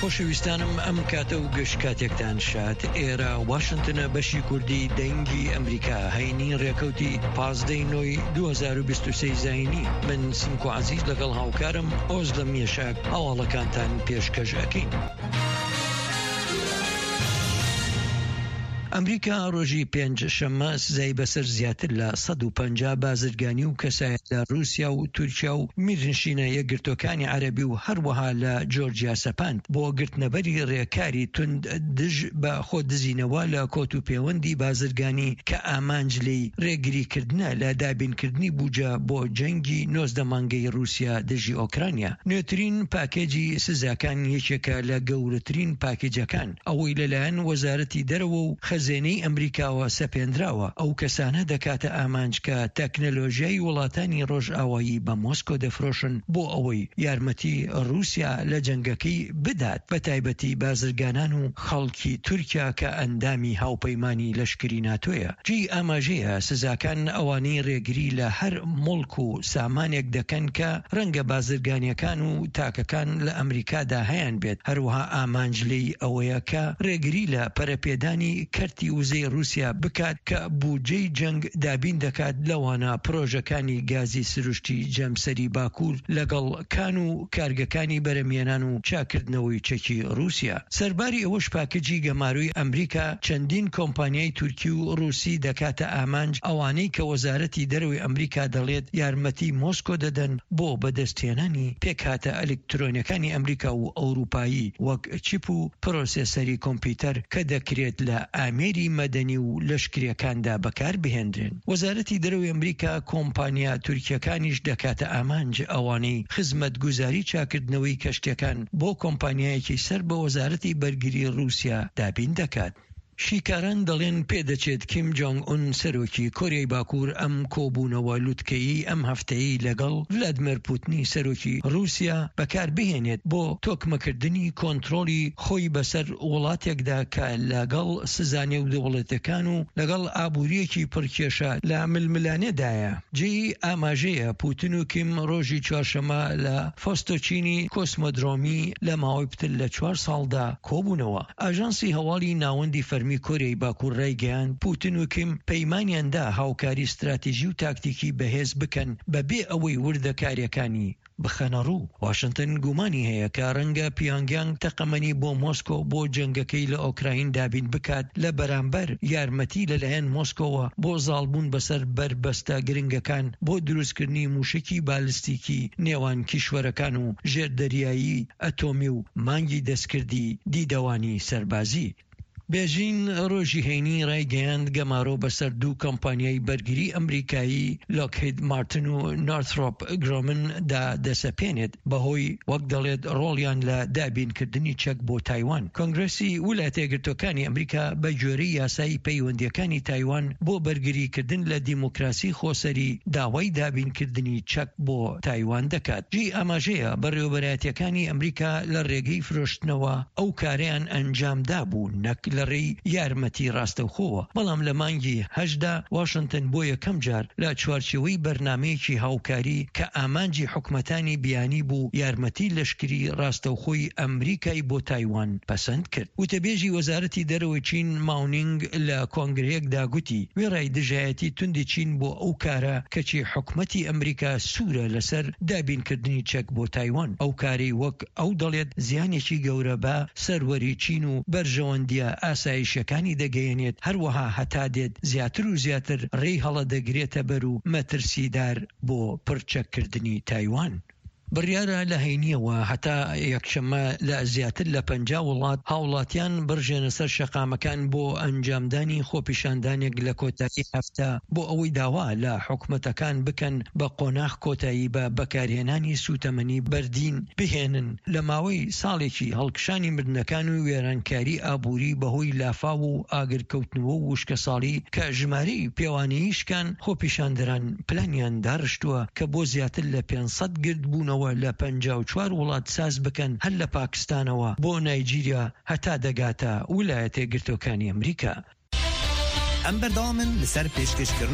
خۆشەویستانم ئەم کاتە و گەشت کاتێکتان شات. ئێرە واشنتنە بەشی کوردی دەنگی ئەمریکا هەینی ڕێکەوتی 15/9/2023 زاینی. من سمکو عەزیز لەگەڵ هاوکارم ئۆز لە میێشاک هەواڵەکانتان پێشکەش ئەکەین. ئەمریکا ڕۆژی پێنجشەممە سزای بەسەر زیاتر لە 150 بازرگانی و کەسایەت لە رووسیا و تورکیا و میرنشینە یەکگرتوەکانی عەرەبی و هەروەها لە جۆرجیا سەپاند بۆ گرتنەبەری ڕێکاری تند دژ بە خۆدزینەوە لە کۆت و پەیوەندی بازرگانی کە ئامانجلەی ڕێگریکردنە لە دابینکردنی بوجە بۆ جەنگی 19 مانگەی رووسیا دژی ئۆکرانیا. نوێترین پاکێجی سزاکان یەکێکە لە گەورەترین پاکێجەکان، ئەوەی لەلایەن وەزارەتی دەرەوە و خەزێنەی ئەمریکاوە سەپێنراوە. ئەو کەسانە دەکاتە ئامانج کە تەکنەلۆژیای وڵاتانی ڕۆژئاوایی بە مۆسکۆ دەفرۆشن بۆ ئەوەی یارمەتی رووسیا لە جەنگەکەی بدات، بە تایبەتی بازرگانان و خەڵکی تورکیا کە ئەندامی هاوپەیمانی لەشکری ناتۆیە. جێی ئاماژەیە سزاکان ئەوانەی ڕێگری لە هەر مڵک و سامانێک دەکەن کە ڕەنگە بازرگانیەکان و تاکەکان لە ئەمریکادا هەیان بێت. هەروەها ئامانجلەی ئەوەیە کە ڕێگری لە پەرەپێدانی کەرتی وزەی رووسیا بکات کە بوجەی جەنگ دابین دەکات لەوانە پرۆژەکانی گازی سروشتی جەمسەری باکوور لەگەڵ کان و کارگەکانی بەرەمێنان و چاکردنەوەی چەکی رووسیا. سەرباری ئەوەش پاکەجی گەماروی ئەمریکا چەندین کۆمپانیای تورکی و رووسی دەکاتە ئامانج ئەوانەی کە وەزارەتی دەرەوەی ئەمریکا دەڵێت یارمەتی مۆسکۆ دەدەن بۆ بەدەستهێنانی پێکهاتە ئەلکترۆنیەکانی ئەمریکا و ئەوروپایی وەک چیپ و پرۆسێسەری کۆمپیوتەر کە دەکرێت لە ئامێری مەدەنی و لەشکریەکاندا بەکار بهێنرێن. وەزارەتی دەرەوەی ئەمریکا کۆمپانیا تورکیەکانیش دەکاتە ئامانج ئەوانەی خزمەتگوزاری چاکردنەوەی کەشتیەکان بۆ کۆمپانیایەکی سەر بە وەزارەتی بەرگری رووسیا دابین دەکات. شیکاران دەڵێن پێدەچێت کیم جۆنگ ئون سەرۆکی کۆریای باکوور ئەم کۆبوونەوە لوتکەیی ئەم هەفتەیە لەگەڵ ڤلادیمیر پوتینی سەرۆکی رووسیا بەکار بهێنێت بۆ تۆکمەکردنی کۆنتڕۆلی خۆی بەسەر وڵاتێکدا کە لەگەڵ سزانێ و دەوڵەتەکان و لەگەڵ ئابوووریەکی پڕکێشە لە ململانێدایە. جێی ئاماژەیە پوتین و کیم ڕۆژی چوارشەمە لە فۆستۆچینی کۆسمۆدرۆمی لە ماوەی پتر لە 4 ساڵدا کۆبوونەوە. ئاژانسی هەواڵی ناوەندی فەرمی کۆریای باکوور ڕایگەیاند پوتین و کیم پەیمانیاندا هاوکاری استراتیژی و تاکتیکی بەهێز بکەن بەبێ ئەوەی وردەکاریەکانی بخەنە ڕوو. واشنتن گومانی هەیە کە ڕەنگە پیۆنگیانگ تەقەمەنی بۆ مۆسکۆ بۆ جەنگەکەی لە ئۆکراین دابین بکات لە بەرامبەر یارمەتی لەلایەن مۆسکۆوە بۆ زاڵبوون بەسەر بربەستە گرنگەکان بۆ دروستکردنی موشکی بالیستیکی نێوان کیشوەرەکان و ژێردەریایی ئەتۆمی و مانگی دەستکردی دیدەوانی سەربازی. بێژین ڕۆژی هەینی ڕایگەیاند گەمارۆ بەسەر دوو کۆمپانیای بەرگری ئەمریکایی لۆکهید مارتن و نۆرتڕۆپ گرۆمن دا دەسەپێنێت بەهۆی وەک دەڵێت ڕۆڵیان لە دابینکردنی چەک بۆ تایوان. کۆنگرەسی ویلایەتە یەکگرتووەکانی ئەمریکا بە گوێرەی یاسای پەیوەندیەکانی تایوان بۆ بەرگریکردن لە دیموکراسی خۆسەری داوای دابینکردنی چەک بۆ تایوان دەکات. جێی ئاماژەیە بەڕێوەبەرایەتیەکانی ئەمریکا لە ڕێگەی فرۆشتنەوە ئەو کارەیان ئەنجامدا بوو نەک لە ڕێی یارمەتی ڕاستەوخۆوە. بەڵام لە مانگی هەشدا واشنتن بۆ یەکەم جار لە چوارچێوەی بەرنامەیەکی هاوکاری کە ئامانجی حکومەتانی بیانی بوو یارمەتی لەشکری ڕاستەوخۆی ئەمریکای بۆ تایوان پەسەند کرد. وتەبێژی وەزارەتی دەرەوەی چین ماونینگ لە کۆنگرەیەکدا گوتی وێڕای دژایەتی توندی چین بۆ ئەو کارە کەچی حکومەتی ئەمریکا سوورە لەسەر دابینکردنی چەک بۆ تایوان. ئەو کاری وەک ئەو دەڵێت زیانێکی گەورە بە سەروەری چین و بەرژەوەندیە ئاسایشەکانی دەگەیەنێت، هەروەها هەتا دێت زیاتر و زیاتر ڕێی هەڵە دەگرێتە بەر و مەترسیدار بۆ پڕچەکردنی تایوان. بڕیارە لە هەینیەوە هەتا یەکشەمە لە زیاتر لە 50 وڵات هاوڵاتیان بڕژێنە سەر شەقامەکان بۆ ئەنجامدانی خۆپیشاندانێک لە کۆتایی هەفتە بۆ ئەوەی داوا لە حکومەتەکان بکەن بە قۆناغ کۆتایی بە بەکارهێنانی سوتەمەنی بەردین بهێنن لە ماوەی ساڵێکی هەڵکشانی مردنەکان و وێرانکاری ئابووری بەهۆی لافاو و ئاگرکەوتنەوە و وشکە ساڵی کە ژمارەی پێوانەییشکان خۆپیشاندەران پلانیان داڕشتووە کە بۆ زیاتر لە 500 گرد بوونەوە لە 54 وڵات ساز بکەن هەر لە پاکستانەوە بۆ نایجیریا هەتا دەگاتە ویلایەتە یەکگرتووەکانی ئەمریکا. ئەم بەردەوامن لەسەر پێشکەشکردن